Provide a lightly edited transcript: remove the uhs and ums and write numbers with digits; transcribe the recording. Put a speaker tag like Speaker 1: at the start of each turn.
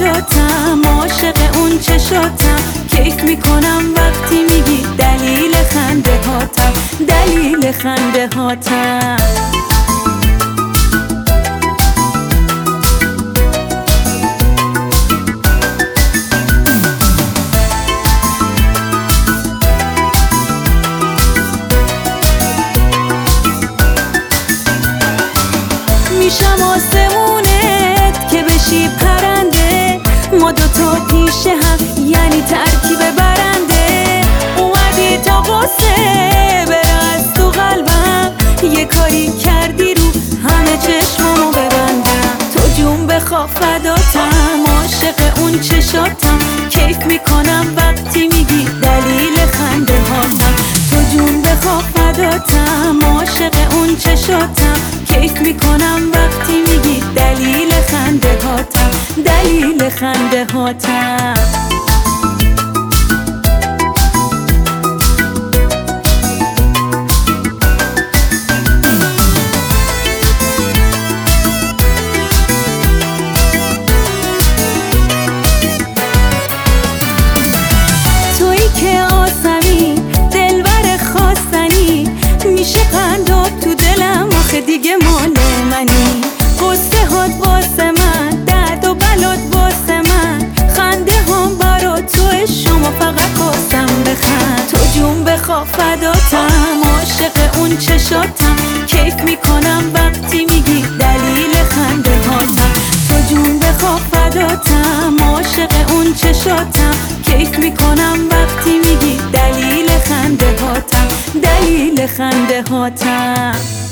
Speaker 1: فداتم، عاشق اون چشاتم، کیف میکنم وقتی میگی دلیل خنده هاتم، دلیل خنده هاتم. میشم آسمونت که بشی پرنده، ما دوتا پیش هم یعنی ترکیب برنده. اومدی تا قصه بره از تو قلبم، یه کاری کردی رو همه چشمامو ببندم. تو جون بخوا فداتم، عاشق اون چشاتم، کیف میکنم وقتی میگی دلیل خنده هاتم. تو جون بخوا فداتم، عاشق اون چشاتم، کیف میکنم وقتی میگی دلیل خنده هاتم، دلیل خنده هاتم. تویی که آسمی دلبر خواستنی، میشه قنداب تو دلم آخه دیگه مال منی. قصه هات واسه من، درد و بلات واسه من، خنده هم برا تو، شما فقط واسم بخند. تو جون بخوا فداتم، عاشق اون چشاتم، کیف میکنم وقتی میگی دلیل خنده هاتم. تو جون بخوا فداتم، عاشق اون چشاتم، کیف میکنم وقتی میگی دلیل خنده هاتم، دلیل خنده هاتم.